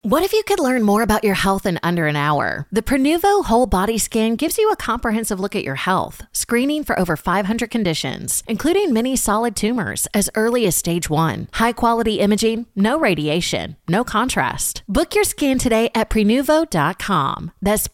What if you could learn more about your health in under an hour? The Prenuvo Whole Body Scan gives you a comprehensive look at your health, screening for over 500 conditions, including many solid tumors as early as stage 1. High-quality imaging, no radiation, no contrast. Book your scan today at Prenuvo.com. That's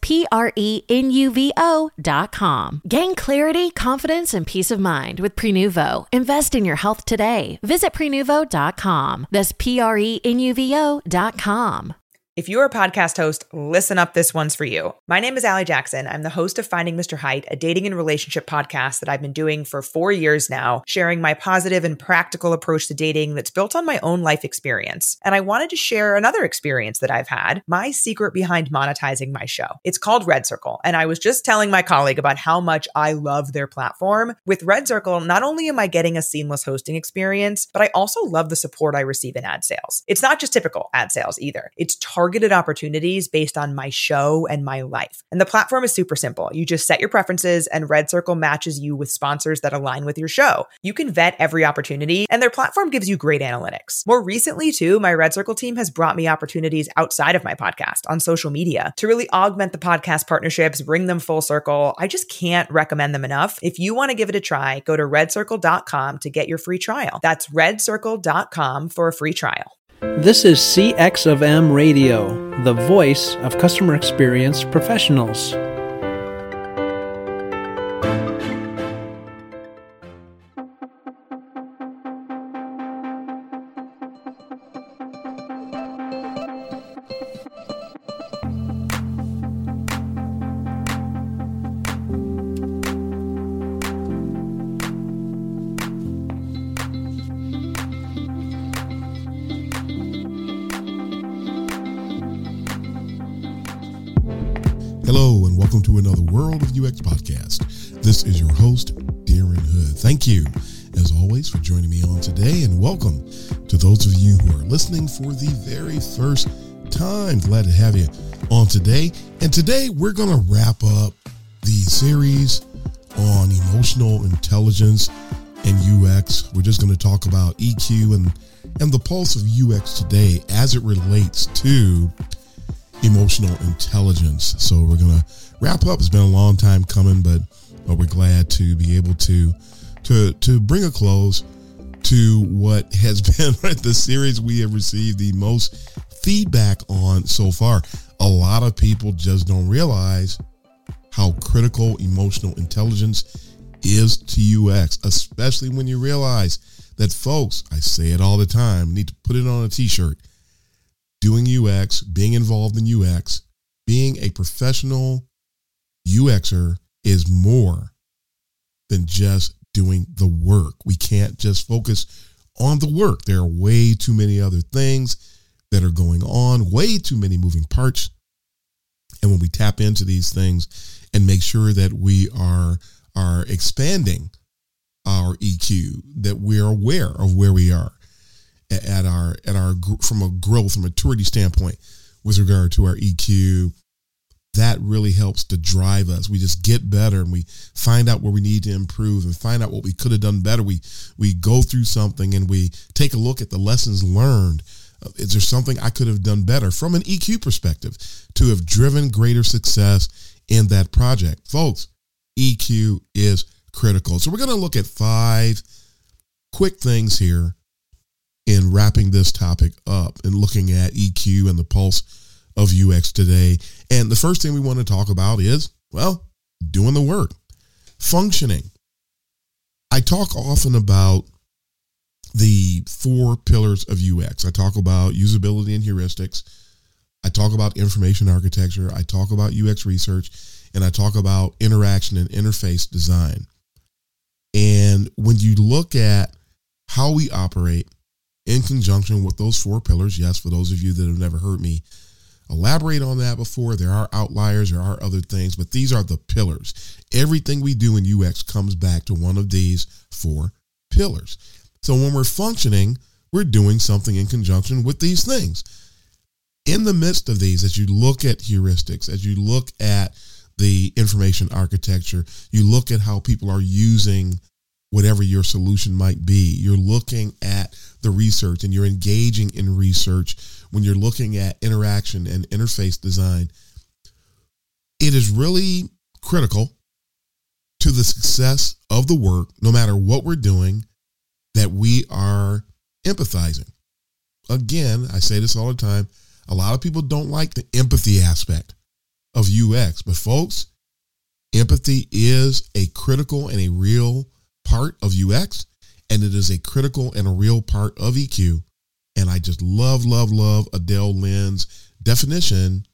Prenuvo.com. Gain clarity, confidence, and peace of mind with Prenuvo. Invest in your health today. Visit Prenuvo.com. That's Prenuvo.com. If you're a podcast host, listen up, this one's for you. My name is Allie Jackson. I'm the host of Finding Mr. Height, a dating and relationship podcast that I've been doing for 4 years now, sharing my positive and practical approach to dating that's built on my own life experience. And I wanted to share another experience that I've had, my secret behind monetizing my show. It's called Red Circle, and I was just telling my colleague about how much I love their platform. With Red Circle, not only am I getting a seamless hosting experience, but I also love the support I receive in ad sales. It's not just typical ad sales either. It's targeted opportunities based on my show and my life. And the platform is super simple. You just set your preferences and Red Circle matches you with sponsors that align with your show. You can vet every opportunity and their platform gives you great analytics. More recently too, my Red Circle team has brought me opportunities outside of my podcast on social media to really augment the podcast partnerships, bring them full circle. I just can't recommend them enough. If you want to give it a try, go to redcircle.com to get your free trial. That's redcircle.com for a free trial. This is CX of M Radio, the voice of customer experience professionals. Hello, and welcome to another World of UX podcast. This is your host, Darren Hood. Thank you, as always, for joining me on today, and welcome to those of you who are listening for the very first time. Glad to have you on today. And today, we're going to wrap up the series on emotional intelligence and UX. We're just going to talk about EQ and the pulse of UX today as it relates to emotional intelligence. So we're going to wrap up. It's been a long time coming, but we're glad to be able to bring a close to what has been the series we have received the most feedback on so far. A lot of people just don't realize how critical emotional intelligence is to UX, especially when you realize that, folks, I say it all the time, need to put it on a t-shirt. Doing UX, being involved in UX, being a professional UXer is more than just doing the work. We can't just focus on the work. There are way too many other things that are going on, way too many moving parts. And when we tap into these things and make sure that we are expanding our EQ, that we're aware of where we are at our from a growth and maturity standpoint with regard to our EQ, that really helps to drive us. We just get better and we find out where we need to improve and find out what we could have done better. We go through something and we take a look at the lessons learned. Is there something I could have done better from an EQ perspective to have driven greater success in that project? Folks, EQ is critical. So we're going to look at 5 quick things here in wrapping this topic up and looking at EQ and the pulse of UX today. And the first thing we want to talk about is, well, doing the work, functioning. I talk often about the 4 pillars of UX. I talk about usability and heuristics. I talk about information architecture. I talk about UX research, and I talk about interaction and interface design. And when you look at how we operate in conjunction with those 4 pillars, yes, for those of you that have never heard me elaborate on that before, there are outliers, there are other things, but these are the pillars. Everything we do in UX comes back to one of these 4 pillars. So when we're functioning, we're doing something in conjunction with these things. In the midst of these, as you look at heuristics, as you look at the information architecture, you look at how people are using whatever your solution might be. You're looking at the research and you're engaging in research when you're looking at interaction and interface design. It is really critical to the success of the work, no matter what we're doing, that we are empathizing. Again, I say this all the time. A lot of people don't like the empathy aspect of UX, but folks, empathy is a critical and a real part of UX, and it is a critical and a real part of EQ. And I just love Adele Lynn's definition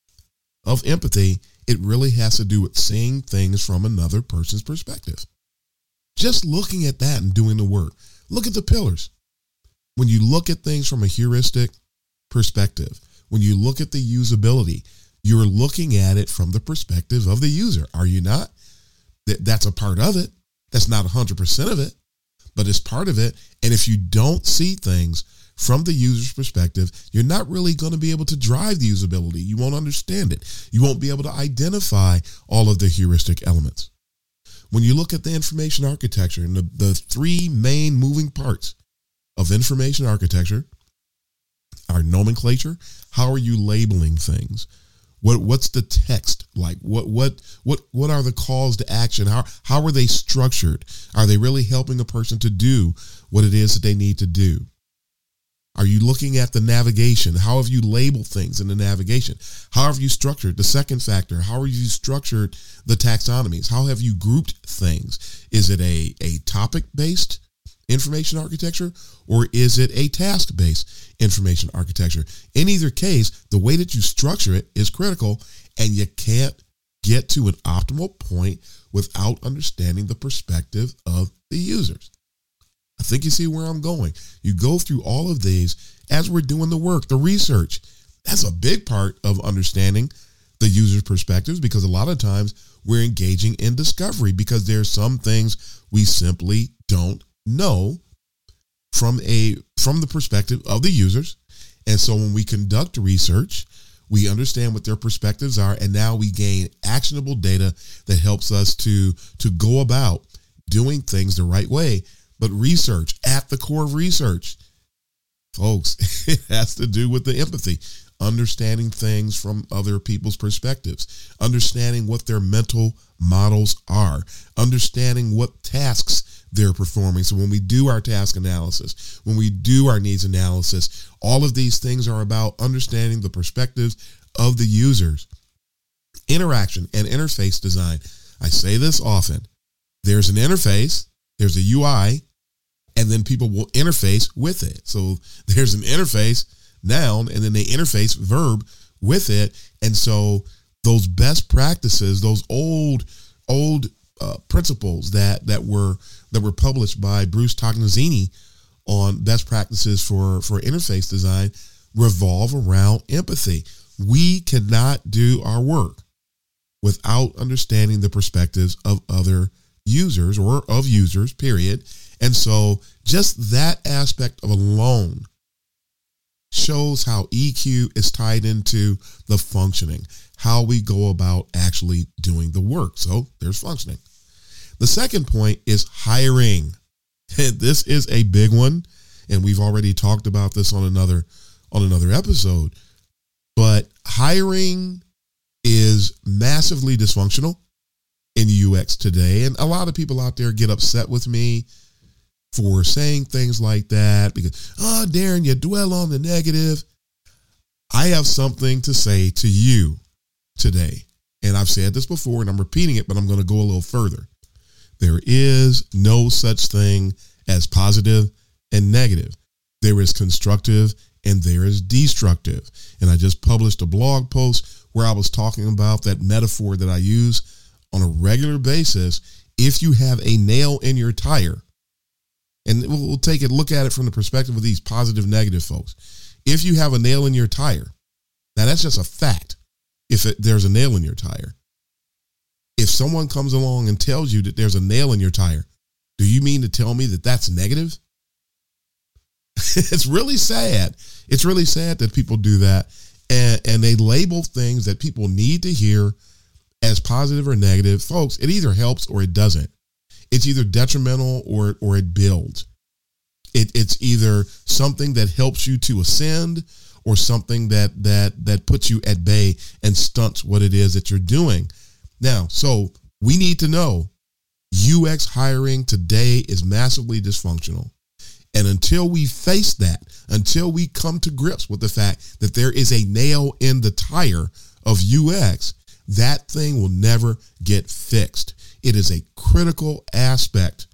of empathy. It really has to do with seeing things from another person's perspective. Just looking at that and doing the work. Look at the pillars. When you look at things from a heuristic perspective, when you look at the usability, you're looking at it from the perspective of the user. Are you not? That's a part of it. That's not 100% of it, but it's part of it. And if you don't see things from the user's perspective, you're not really going to be able to drive the usability. You won't understand it. You won't be able to identify all of the heuristic elements. When you look at the information architecture and the three main moving parts of information architecture are nomenclature. How are you labeling things? What's the text like? What are the calls to action? How are they structured? Are they really helping a person to do what it is that they need to do? Are you looking at the navigation? How have you labeled things in the navigation? How have you structured the second factor? How have you structured the taxonomies? How have you grouped things? Is it a topic-based information architecture, or is it a task-based information architecture? In either case, the way that you structure it is critical, and you can't get to an optimal point without understanding the perspective of the users. I think you see where I'm going. You go through all of these as we're doing the work, the research. That's a big part of understanding the user's perspectives, because a lot of times we're engaging in discovery because there's some things we simply don't know from the perspective of the users. And so when we conduct research, we understand what their perspectives are, and now we gain actionable data that helps us to go about doing things the right way. But research, at the core of research, folks, it has to do with the empathy, understanding things from other people's perspectives, understanding what their mental models are, understanding what tasks they're performing. So when we do our task analysis, when we do our needs analysis, all of these things are about understanding the perspectives of the users. Interaction and interface design. I say this often. There's an interface, there's a UI, and then people will interface with it. So there's an interface, noun, and then they interface, verb, with it. And so those best practices, those old principles that were published by Bruce Tognazini on best practices for interface design revolve around empathy. We cannot do our work without understanding the perspectives of other users, or of users, period. And so just that aspect of alone shows how EQ is tied into the functioning, how we go about actually doing the work. So there's functioning. The second point is hiring. And this is a big one, and we've already talked about this on another episode. But hiring is massively dysfunctional in UX today. And a lot of people out there get upset with me for saying things like that because, Darren, you dwell on the negative. I have something to say to you today. And I've said this before and I'm repeating it, but I'm going to go a little further. There is no such thing as positive and negative. There is constructive and there is destructive. And I just published a blog post where I was talking about that metaphor that I use on a regular basis. If you have a nail in your tire, and we'll look at it from the perspective of these positive, negative folks. If you have a nail in your tire, now that's just a fact. If there's a nail in your tire, if someone comes along and tells you that there's a nail in your tire, do you mean to tell me that that's negative? It's really sad. It's really sad that people do that. And they label things that people need to hear as positive or negative. Folks, it either helps or it doesn't. it's either detrimental or it builds. It's either something that helps you to ascend or something that puts you at bay and stunts what it is that you're doing. Now, so we need to know UX hiring today is massively dysfunctional. And until we face that, until we come to grips with the fact that there is a nail in the tire of UX, that thing will never get fixed. It is a critical aspect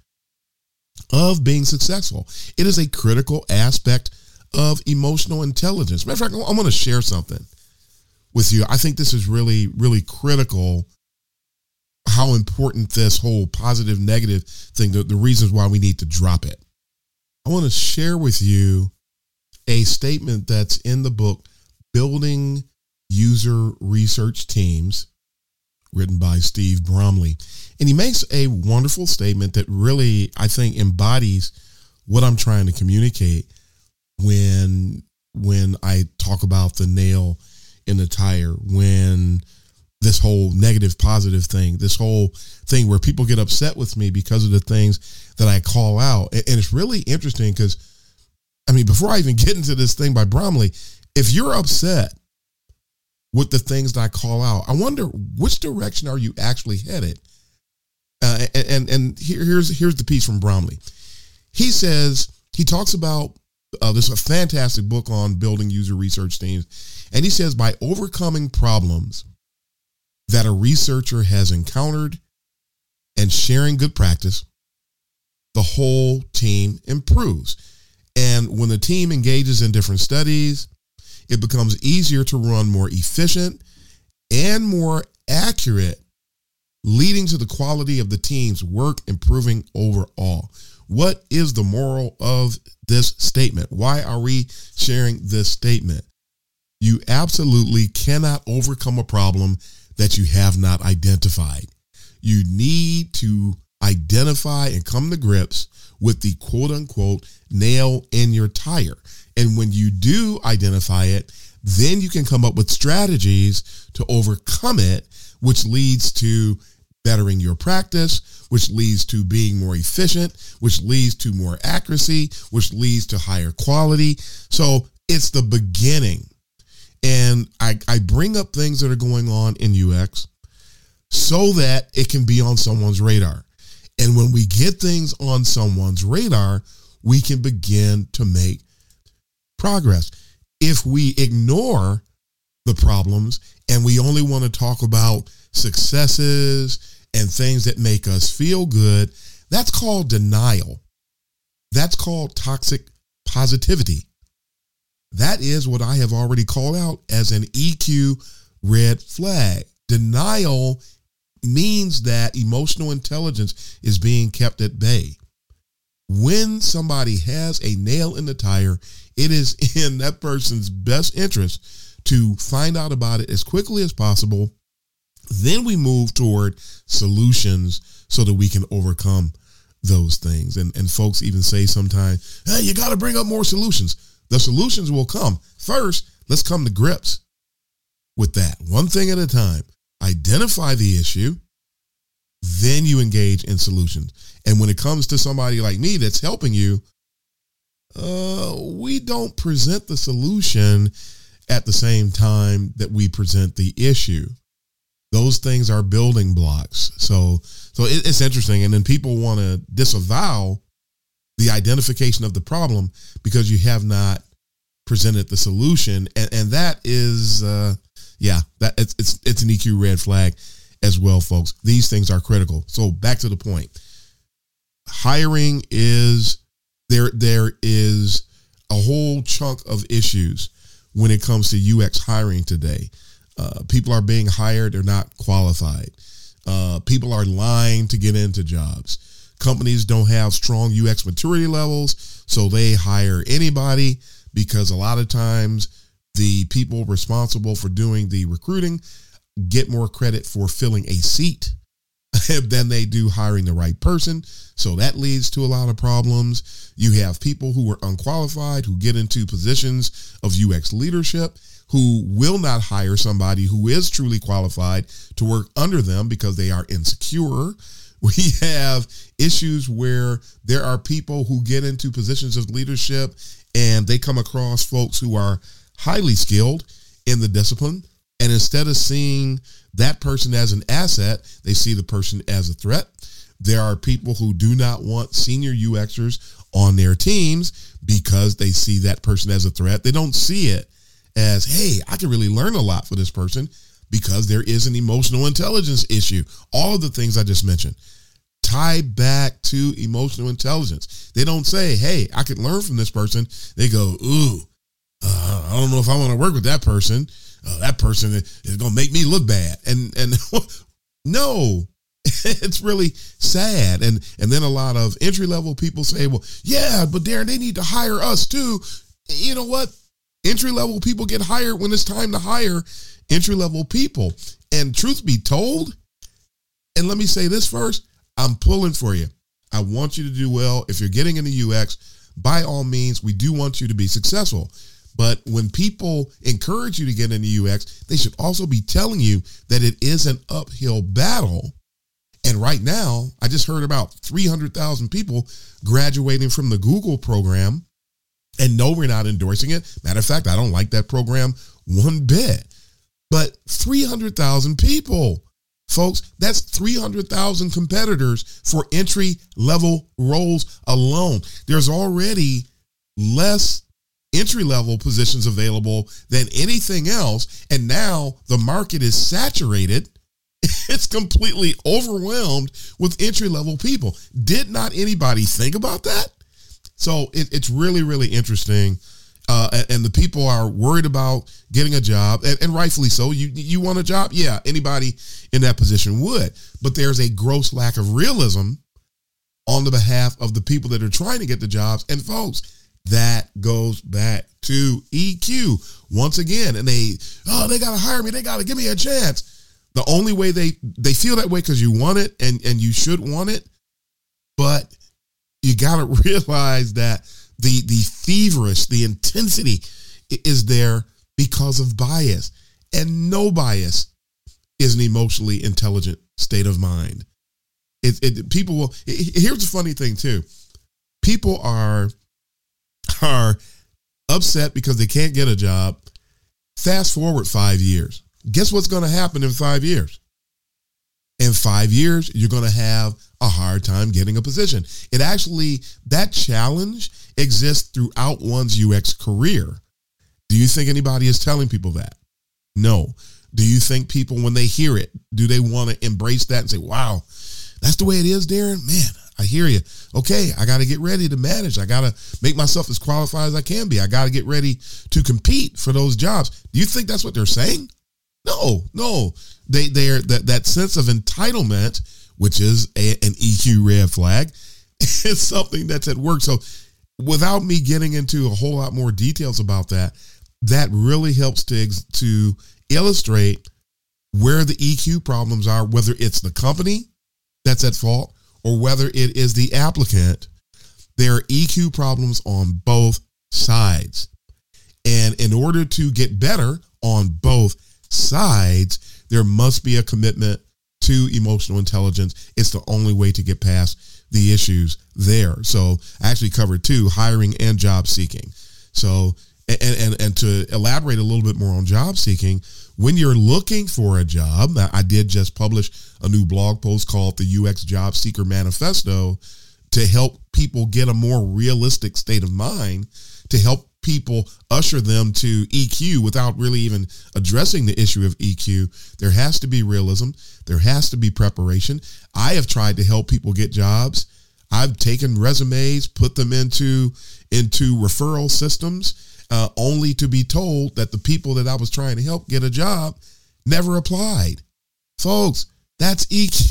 of being successful. It is a critical aspect of emotional intelligence. Matter of fact, I want to share something with you. I think this is really, really critical, how important this whole positive, negative thing, the reasons why we need to drop it. I want to share with you a statement that's in the book, Building User Research Teams, written by Steve Bromley. And he makes a wonderful statement that really, I think, embodies what I'm trying to communicate when I talk about the nail in the tire, when this whole negative, positive thing, this whole thing where people get upset with me because of the things that I call out. And it's really interesting because, I mean, before I even get into this thing by Bromley, if you're upset with the things that I call out, I wonder which direction are you actually headed? And here's the piece from Bromley. He says, he talks about this a fantastic book on building user research teams. And he says, by overcoming problems that a researcher has encountered and sharing good practice, the whole team improves. And when the team engages in different studies, it becomes easier to run more efficient and more accurate, leading to the quality of the team's work improving overall. What is the moral of this statement? Why are we sharing this statement? You absolutely cannot overcome a problem that you have not identified. You need to identify and come to grips with the quote unquote nail in your tire. And when you do identify it, then you can come up with strategies to overcome it, which leads to bettering your practice, which leads to being more efficient, which leads to more accuracy, which leads to higher quality. So it's the beginning. And I bring up things that are going on in UX so that it can be on someone's radar. And when we get things on someone's radar, we can begin to make progress. If we ignore the problems and we only want to talk about successes and things that make us feel good, that's called denial. That's called toxic positivity. That is what I have already called out as an EQ red flag. Denial means that emotional intelligence is being kept at bay. When somebody has a nail in the tire, it is in that person's best interest to find out about it as quickly as possible. Then we move toward solutions so that we can overcome those things. And folks even say sometimes, hey, you got to bring up more solutions. The solutions will come. First, let's come to grips with that. One thing at a time. Identify the issue, then you engage in solutions. And when it comes to somebody like me that's helping you, we don't present the solution at the same time that we present the issue. Those things are building blocks. So it's interesting. And then people want to disavow the identification of the problem because you have not presented the solution. And that is, that it's an EQ red flag as well, folks. These things are critical. So back to the point. Hiring is, there is a whole chunk of issues when it comes to UX hiring today. People are being hired, they're not qualified. People are lying to get into jobs. Companies don't have strong UX maturity levels, so they hire anybody because a lot of times the people responsible for doing the recruiting get more credit for filling a seat than they do hiring the right person. So that leads to a lot of problems. You have people who are unqualified who get into positions of UX leadership who will not hire somebody who is truly qualified to work under them because they are insecure We have issues where there are people who get into positions of leadership and they come across folks who are highly skilled in the discipline. And instead of seeing that person as an asset, they see the person as a threat. There are people who do not want senior UXers on their teams because they see that person as a threat. They don't see it as, hey, I can really learn a lot for this person because there is an emotional intelligence issue. All of the things I just mentioned tie back to emotional intelligence. They don't say, hey, I could learn from this person. They go, ooh, I don't know if I want to work with that person. That person is going to make me look bad. And no, it's really sad. And then a lot of entry-level people say, well, yeah, but Darren, they need to hire us too. You know what? Entry-level people get hired when it's time to hire entry-level people. And truth be told, and let me say this first, I'm pulling for you. I want you to do well. If you're getting into UX, by all means, we do want you to be successful. But when people encourage you to get into UX, they should also be telling you that it is an uphill battle. And right now, I just heard about 300,000 people graduating from the Google program. And no, we're not endorsing it. Matter of fact, I don't like that program one bit. But 300,000 people, folks, that's 300,000 competitors for entry-level roles alone. There's already less entry-level positions available than anything else. And now the market is saturated. It's completely overwhelmed with entry-level people. Did not anybody think about that? So it's really, really interesting. And the people are worried about getting a job, and rightfully so. You want a job? Yeah, anybody in that position would. But there's a gross lack of realism on the behalf of the people that are trying to get the jobs. And folks, that goes back to EQ once again. And they got to hire me. They got to give me a chance. The only way they feel that way because you want it and you should want it. But you got to realize that the feverish, the intensity is there because of bias. And no bias is an emotionally intelligent state of mind. Here's the funny thing too. People are upset because they can't get a job. Fast forward 5 years. Guess what's going to happen in 5 years? In 5 years, you're going to have a hard time getting a position. That challenge exists throughout one's UX career. Do you think anybody is telling people that? No. Do you think people, when they hear it, do they want to embrace that and say, wow, that's the way it is, Darren? Man, I hear you. Okay, I got to get ready to manage. I got to make myself as qualified as I can be. I got to get ready to compete for those jobs. Do you think that's what they're saying? No. They're that sense of entitlement, which is an EQ red flag, is something that's at work. So without me getting into a whole lot more details about that really helps to illustrate where the EQ problems are, whether it's the company that's at fault or whether it is the applicant. There are EQ problems on both sides. And in order to get better on both sides, there must be a commitment to emotional intelligence. It's the only way to get past the issues there. So I actually covered two, hiring and job seeking. So, and to elaborate a little bit more on job seeking, when you're looking for a job, I did just publish a new blog post called the UX Job Seeker Manifesto to help people get a more realistic state of mind, to help people usher them to EQ without really even addressing the issue of EQ. There has to be realism. There has to be preparation. I have tried to help people get jobs. I've taken resumes, put them into referral systems, only to be told that the people that I was trying to help get a job never applied. Folks, that's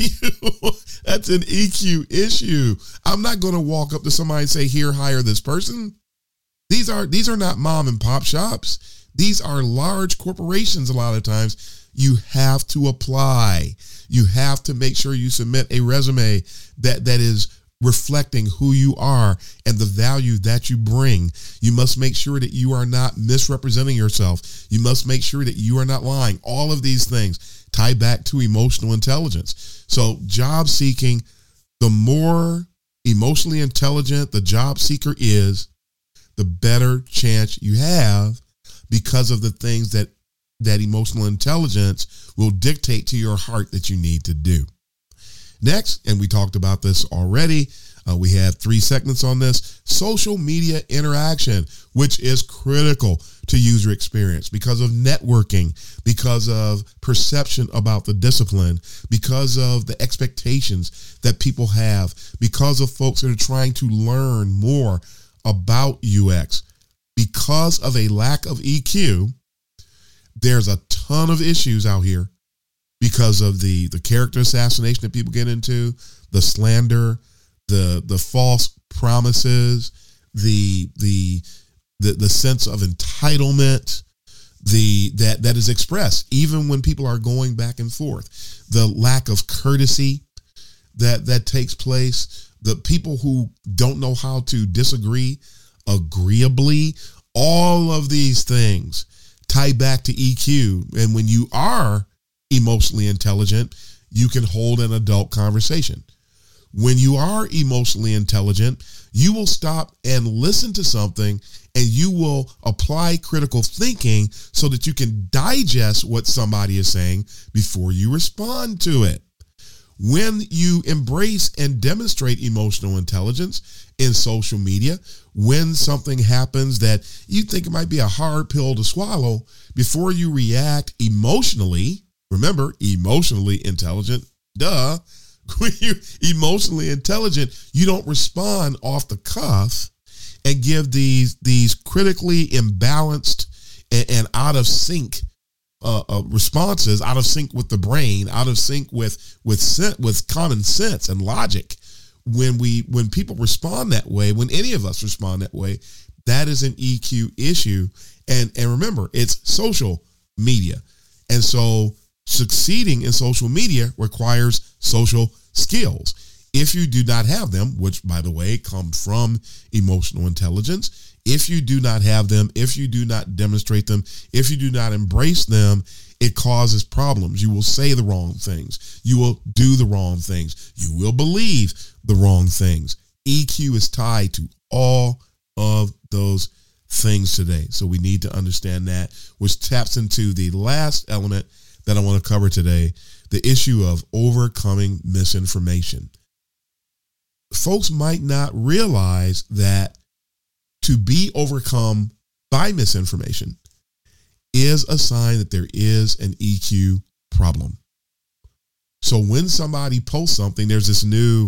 EQ. That's an EQ issue. I'm not going to walk up to somebody and say, here, hire this person. These are not mom and pop shops. These are large corporations. A lot of times you have to apply. You have to make sure you submit a resume that is reflecting who you are and the value that you bring. You must make sure that you are not misrepresenting yourself. You must make sure that you are not lying. All of these things tie back to emotional intelligence. So job seeking The more emotionally intelligent the job seeker is, the better chance you have, because of the things that emotional intelligence will dictate to your heart that you need to do. Next, and we talked about this already, we had 3 segments on this, social media interaction, which is critical to user experience because of networking, because of perception about the discipline, because of the expectations that people have, because of folks that are trying to learn more about UX. Because of a lack of EQ, there's a ton of issues out here because of the character assassination that people get into, the slander, the false promises, the sense of entitlement, that is expressed even when people are going back and forth, the lack of courtesy that takes place, the people who don't know how to disagree agreeably. All of these things tie back to EQ. And when you are emotionally intelligent, you can hold an adult conversation. When you are emotionally intelligent, you will stop and listen to something, and you will apply critical thinking so that you can digest what somebody is saying before you respond to it. When you embrace and demonstrate emotional intelligence in social media, when something happens that you think it might be a hard pill to swallow, before you react emotionally, remember, emotionally intelligent, when you're emotionally intelligent, you don't respond off the cuff and give these critically imbalanced and out of sync responses, out of sync with the brain, out of sync with common sense and logic. When people respond that way, when any of us respond that way, that is an EQ issue. And remember, it's social media. And so succeeding in social media requires social skills. If you do not have them, which, by the way, come from emotional intelligence, if you do not have them, if you do not demonstrate them, if you do not embrace them, it causes problems. You will say the wrong things. You will do the wrong things. You will believe the wrong things. EQ is tied to all of those things today. So we need to understand that, which taps into the last element that I want to cover today, the issue of overcoming misinformation. Folks might not realize that to be overcome by misinformation is a sign that there is an EQ problem. So when somebody posts something, there's this new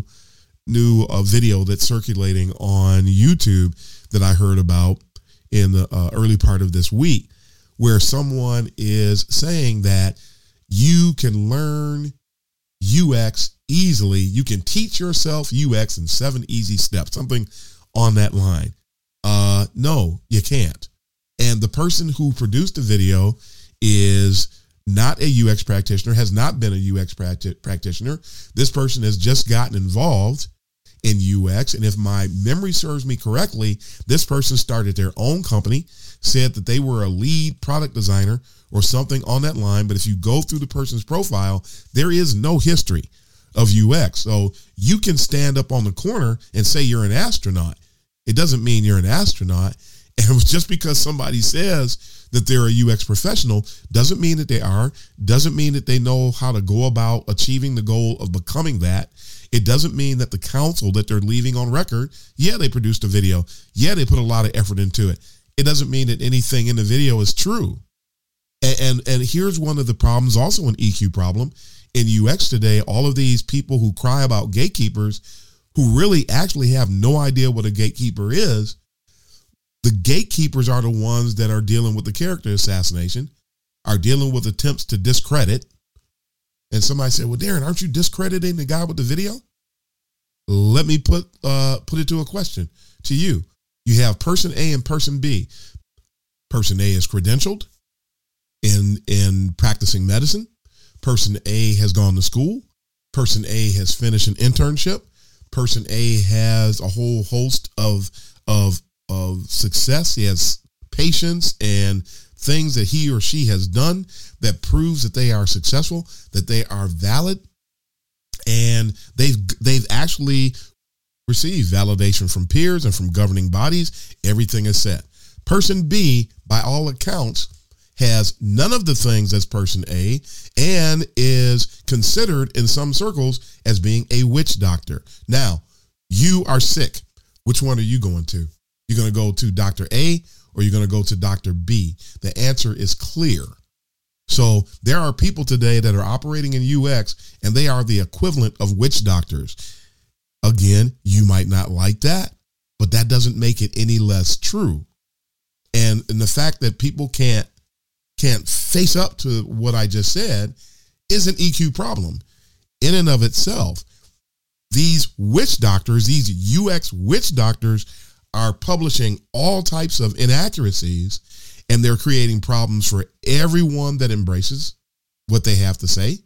video that's circulating on YouTube that I heard about in the early part of this week, where someone is saying that you can learn UX easily. You can teach yourself UX in 7 easy steps, something on that line. No, you can't. And the person who produced the video is not a UX practitioner, has not been a UX practitioner. This person has just gotten involved in UX. And if my memory serves me correctly, this person started their own company, said that they were a lead product designer or something on that line. But if you go through the person's profile, there is no history of UX. So you can stand up on the corner and say you're an astronaut. It doesn't mean you're an astronaut. And just because somebody says that they're a UX professional doesn't mean that they are, doesn't mean that they know how to go about achieving the goal of becoming that. It doesn't mean that the counsel that they're leaving on record, yeah, they produced a video. Yeah, they put a lot of effort into it. It doesn't mean that anything in the video is true. And here's one of the problems, also an EQ problem in UX today. All of these people who cry about gatekeepers who really actually have no idea what a gatekeeper is. The gatekeepers are the ones that are dealing with the character assassination, are dealing with attempts to discredit. And somebody said, well, Darren, aren't you discrediting the guy with the video? Let me put it to a question to you. You have person A and person B. Person A is credentialed in practicing medicine. Person A has gone to school. Person A has finished an internship. Person A has a whole host of success. He has patience and things that he or she has done that proves that they are successful, that they are valid. And they've actually received validation from peers and from governing bodies. Everything is set. Person B, by all accounts, has none of the things as person A and is considered in some circles as being a witch doctor. Now, you are sick. Which one are you going to? You're going to go to Dr. A or you're going to go to Dr. B? The answer is clear. So there are people today that are operating in UX and they are the equivalent of witch doctors. Again, you might not like that, but that doesn't make it any less true. And the fact that people can't face up to what I just said is an EQ problem in and of itself. These witch doctors, these UX witch doctors, are publishing all types of inaccuracies, and they're creating problems for everyone that embraces what they have to say.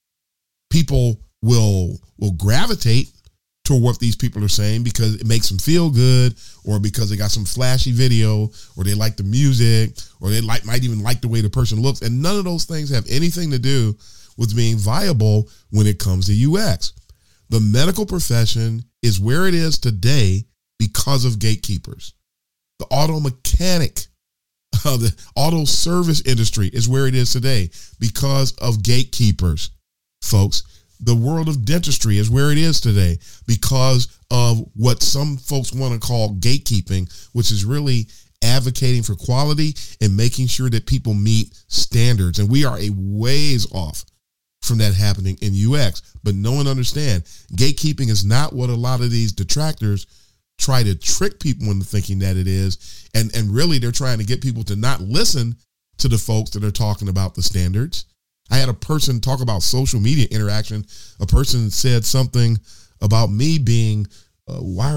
People will gravitate to what these people are saying because it makes them feel good, or because they got some flashy video, or they like the music, or they might even like the way the person looks. And none of those things have anything to do with being viable when it comes to UX. The medical profession is where it is today because of gatekeepers. The auto mechanic, the auto service industry is where it is today because of gatekeepers, folks. The world of dentistry is where it is today because of what some folks want to call gatekeeping, which is really advocating for quality and making sure that people meet standards. And we are a ways off from that happening in UX. But no one understands, gatekeeping is not what a lot of these detractors try to trick people into thinking that it is. And really, they're trying to get people to not listen to the folks that are talking about the standards. I had a person talk about social media interaction. A person said something about me being, why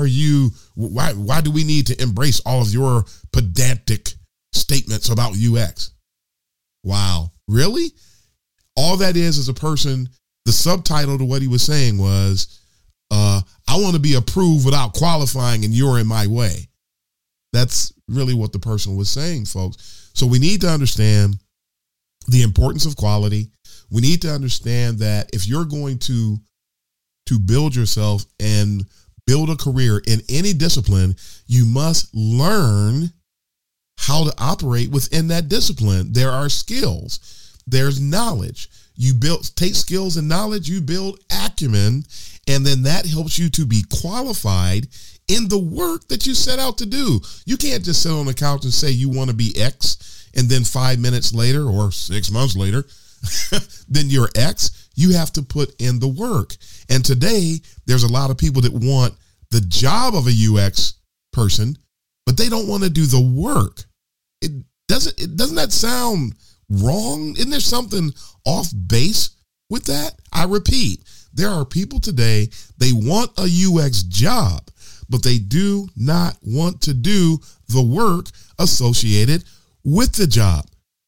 do we need to embrace all of your pedantic statements about UX? Wow. Really? All that is a person, the subtitle to what he was saying was, I want to be approved without qualifying and you're in my way. That's really what the person was saying, folks. So we need to understand the importance of quality. We need to understand that if you're going to build yourself and build a career in any discipline, you must learn how to operate within that discipline. There are skills. There's knowledge. You take skills and knowledge, you build acumen, and then that helps you to be qualified in the work that you set out to do. You can't just sit on the couch and say you want to be X, and then 5 minutes later or 6 months later, then you're X. You have to put in the work. And today, there's a lot of people that want the job of a UX person, but they don't want to do the work. Doesn't that sound wrong? Isn't there something off base with that? I repeat, there are people today, they want a UX job, but they do not want to do the work associated with the job.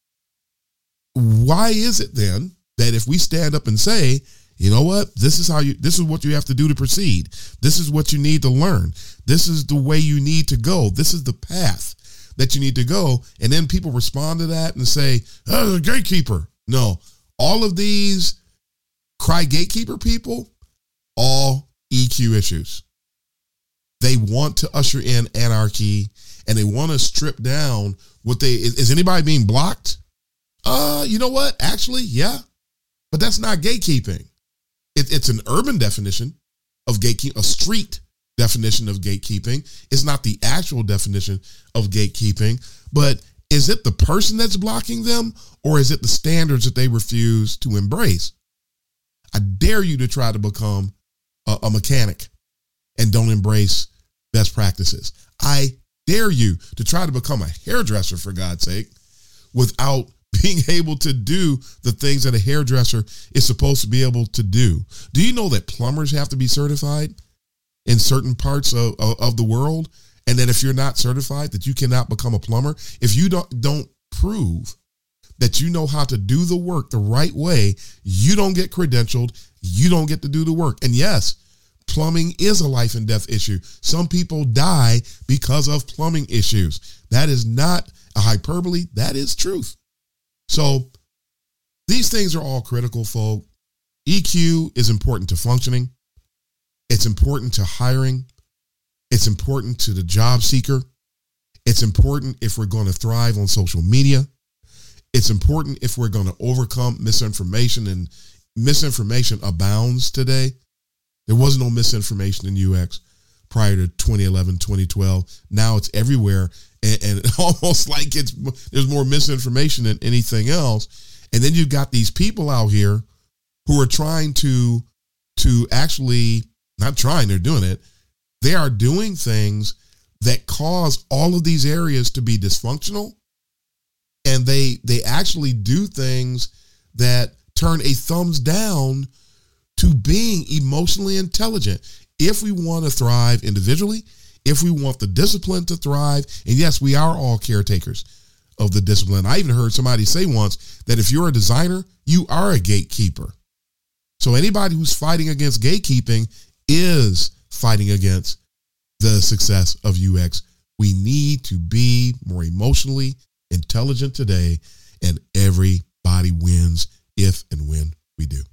Why is it then that if we stand up and say, you know what, this is what you have to do to proceed. This is what you need to learn. This is the way you need to go. This is the path that you need to go. And then people respond to that and say, oh, the gatekeeper. No, all of these cry gatekeeper people, all EQ issues. They want to usher in anarchy and they want to strip down is anybody being blocked? You know what? Actually, yeah, but that's not gatekeeping. It's an urban definition of gatekeeping, a street definition of gatekeeping. It's not the actual definition of gatekeeping, but is it the person that's blocking them or is it the standards that they refuse to embrace? I dare you to try to become a mechanic and don't embrace best practices. I dare you to try to become a hairdresser, for God's sake, without being able to do the things that a hairdresser is supposed to be able to do. Do you know that plumbers have to be certified in certain parts of the world? And that if you're not certified, that you cannot become a plumber? If you don't prove that you know how to do the work the right way, you don't get credentialed. You don't get to do the work. And yes, plumbing is a life and death issue. Some people die because of plumbing issues. That is not a hyperbole. That is truth. So these things are all critical, folk. EQ is important to functioning. It's important to hiring. It's important to the job seeker. It's important if we're going to thrive on social media. It's important if we're going to overcome misinformation, and misinformation abounds today. There was no misinformation in UX prior to 2011, 2012. Now it's everywhere, and almost like there's more misinformation than anything else. And then you've got these people out here who are trying to actually, not trying, they're doing it. They are doing things that cause all of these areas to be dysfunctional. And they actually do things that turn a thumbs down to being emotionally intelligent. If we want to thrive individually, if we want the discipline to thrive, and yes, we are all caretakers of the discipline. I even heard somebody say once that if you're a designer, you are a gatekeeper. So anybody who's fighting against gatekeeping is fighting against the success of UX. We need to be more emotionally intelligent today, and everybody wins if and when we do.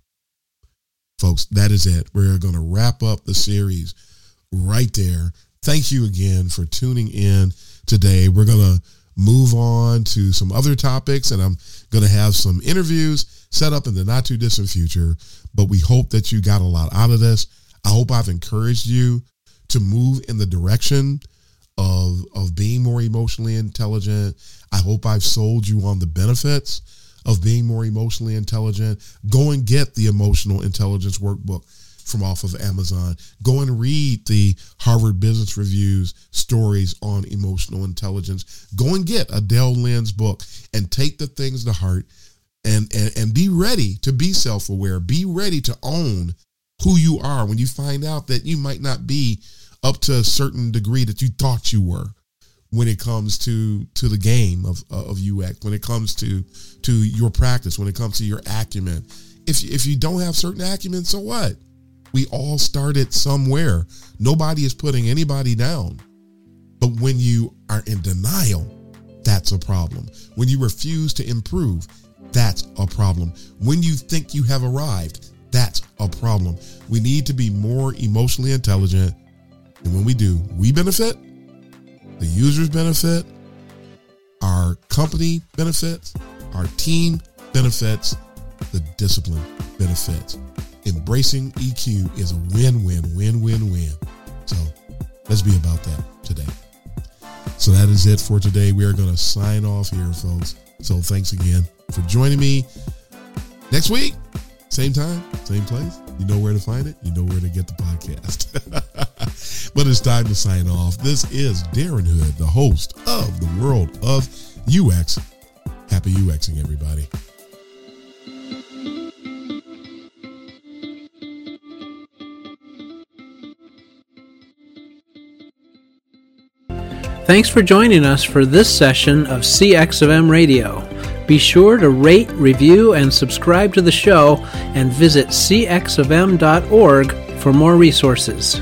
Folks, that is it. We're going to wrap up the series right there. Thank you again for tuning in today. We're going to move on to some other topics, and I'm going to have some interviews set up in the not too distant future, but we hope that you got a lot out of this. I hope I've encouraged you to move in the direction of being more emotionally intelligent. I hope I've sold you on the benefits of being more emotionally intelligent. Go and get the Emotional Intelligence Workbook from off of Amazon. Go and read the Harvard Business Review's stories on emotional intelligence. Go and get a Dale Lynn's book and take the things to heart, and be ready to be self-aware. Be ready to own who you are when you find out that you might not be up to a certain degree that you thought you were when it comes to the game of UX, when it comes to your practice, when it comes to your acumen. If you don't have certain acumen, so what? We all started somewhere. Nobody is putting anybody down. But when you are in denial, that's a problem. When you refuse to improve, that's a problem. When you think you have arrived, that's a problem. We need to be more emotionally intelligent. And when we do, we benefit, the users benefit, our company benefits, our team benefits, the discipline benefits. Embracing EQ is a win-win-win-win-win. So let's be about that today. So that is it for today. We are going to sign off here, folks. So thanks again for joining me. Next week, same time, same place. You know where to find it. You know where to get the podcast. But it's time to sign off. This is Darren Hood, the host of the World of UX. Happy UXing, everybody. Thanks for joining us for this session of CX of M Radio. Be sure to rate, review, and subscribe to the show, and visit cxofm.org for more resources.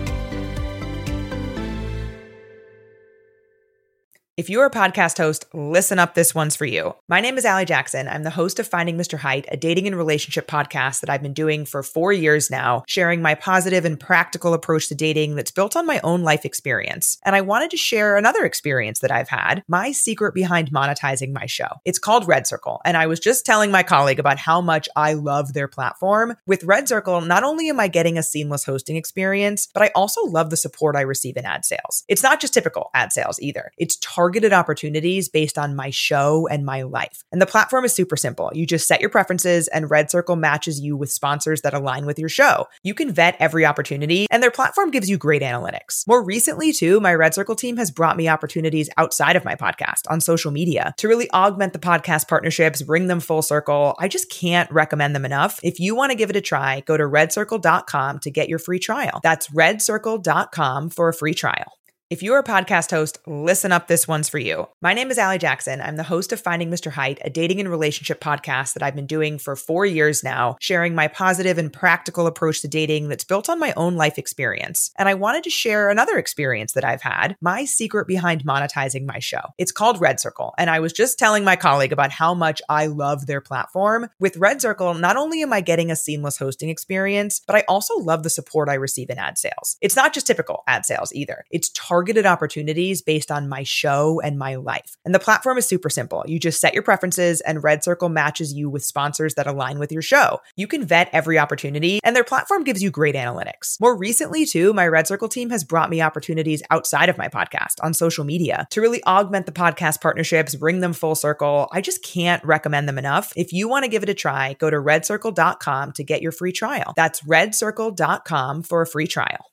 If you're a podcast host, listen up, this one's for you. My name is Allie Jackson. I'm the host of Finding Mr. Height, a dating and relationship podcast that I've been doing for 4 years now, sharing my positive and practical approach to dating that's built on my own life experience. And I wanted to share another experience that I've had, my secret behind monetizing my show. It's called Red Circle, and I was just telling my colleague about how much I love their platform. With Red Circle, not only am I getting a seamless hosting experience, but I also love the support I receive in ad sales. It's not just typical ad sales either. It's targeted opportunities based on my show and my life. And the platform is super simple. You just set your preferences and Red Circle matches you with sponsors that align with your show. You can vet every opportunity and their platform gives you great analytics. More recently too, my Red Circle team has brought me opportunities outside of my podcast on social media to really augment the podcast partnerships, bring them full circle. I just can't recommend them enough. If you want to give it a try, go to redcircle.com to get your free trial. That's redcircle.com for a free trial. If you're a podcast host, listen up, this one's for you. My name is Allie Jackson. I'm the host of Finding Mr. Height, a dating and relationship podcast that I've been doing for 4 years now, sharing my positive and practical approach to dating that's built on my own life experience. And I wanted to share another experience that I've had, my secret behind monetizing my show. It's called Red Circle, and I was just telling my colleague about how much I love their platform. With Red Circle, not only am I getting a seamless hosting experience, but I also love the support I receive in ad sales. It's not just typical ad sales either. It's targeted opportunities based on my show and my life. And the platform is super simple. You just set your preferences and Red Circle matches you with sponsors that align with your show. You can vet every opportunity and their platform gives you great analytics. More recently too, my Red Circle team has brought me opportunities outside of my podcast on social media to really augment the podcast partnerships, bring them full circle. I just can't recommend them enough. If you want to give it a try, go to redcircle.com to get your free trial. That's redcircle.com for a free trial.